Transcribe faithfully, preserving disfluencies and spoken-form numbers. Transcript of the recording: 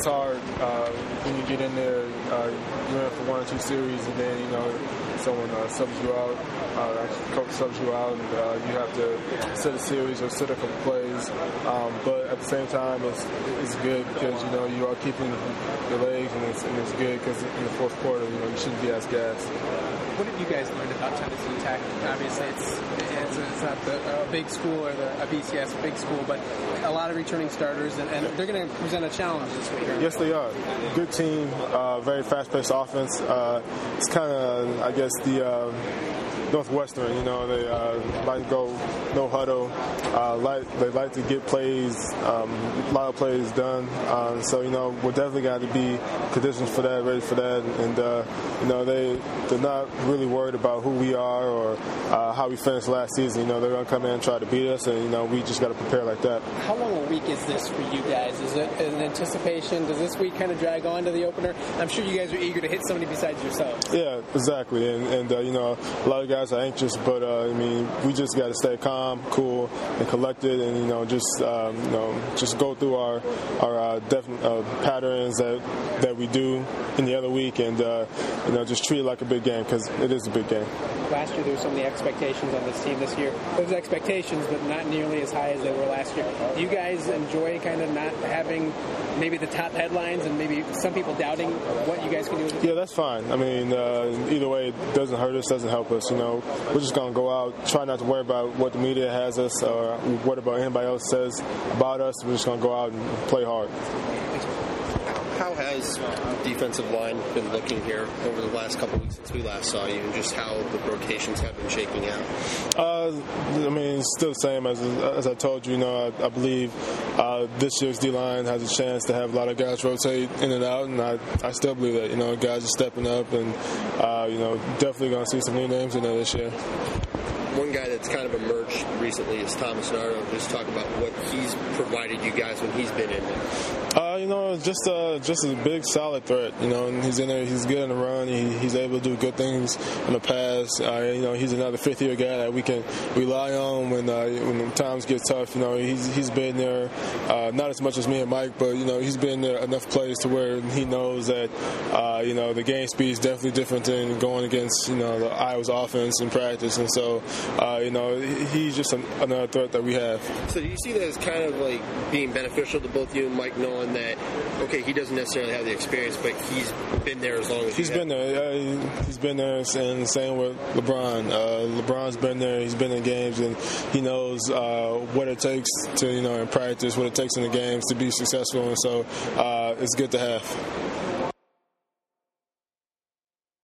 it's hard uh, when you get in there. Uh, you're in for one or two series, and then you know someone uh, subs you out, uh, coach subs you out, and uh, you have to sit a series or sit a couple plays. Um, but at the same time, it's it's good because you know you are keeping your legs, and it's, and it's good because in the fourth quarter, you know you shouldn't be as gassed. What have you guys learned about Tennessee Tech? Obviously, it's it's, it's not the uh, big school or the a B C S big school, but a lot of returning starters, and, and they're going to present a challenge this week. Yes, they are. Good team, uh, very fast-paced offense. Uh, it's kind of, I guess, the uh, Northwestern. You know, they uh, like to go no huddle. Uh, like they like to get plays, um, a lot of plays done. Um, so you know, we're definitely got to be conditioned for that, ready for that, and uh, you know, they they're not really worried about who we are or uh, how we finished last season. You know, they're gonna come in and try to beat us, and you know, we just got to prepare like that. How long a week is this for you guys? Is it an anticipation? Does this week kind of drag on to the opener? I'm sure you guys are eager to hit somebody besides yourselves. Yeah, exactly, and, and uh, you know, a lot of guys are anxious, but uh, I mean, we just got to stay calm, cool, and collected, and you know, just um, you know, just go through our our uh, def- uh, patterns that that we do in the other week, and uh, you know, just treat it like a big game because it is a big game. Last year, there were so many expectations on this team. This year, there's expectations, but not nearly as high as they were last year. Do you guys enjoy kind of not having maybe the top headlines and maybe some people doubting what you guys can do? Yeah, that's fine. I mean, uh, either way, it doesn't hurt us, doesn't help us. You know, we're just going to go out, try not to worry about what the media has us or what about anybody else says about us. We're just going to go out and play hard. How has defensive line been looking here over the last couple of weeks since we last saw you, and just how the rotations have been shaking out? Uh, I mean, it's still the same as as I told you. You know, I, I believe uh, this year's D-line has a chance to have a lot of guys rotate in and out, and I, I still believe that. You know, guys are stepping up, and uh, you know, definitely going to see some new names in there this year. One guy that's kind of emerged recently is Thomas Nardo. Just talk about what he's provided you guys when he's been in there. Uh, you know, just uh, just a big, solid threat. You know, and he's in there. He's good on the run. He, he's able to do good things in the pass. Uh, you know, he's another fifth-year guy that we can rely on when uh, when times get tough. You know, he's he's been there, uh, not as much as me and Mike, but you know, he's been there enough plays to where he knows that uh, you know the game speed is definitely different than going against you know the Iowa's offense in practice, and so. Uh, you know, he's just an, another threat that we have. So do you see that as kind of like being beneficial to both you and Mike, knowing that, okay, he doesn't necessarily have the experience, but he's been there as long as he's been there. Uh, he's been there, and same with LeBron. Uh, LeBron's been there. He's been in games, and he knows uh, what it takes to, you know, in practice, what it takes in the games to be successful, and so uh, it's good to have.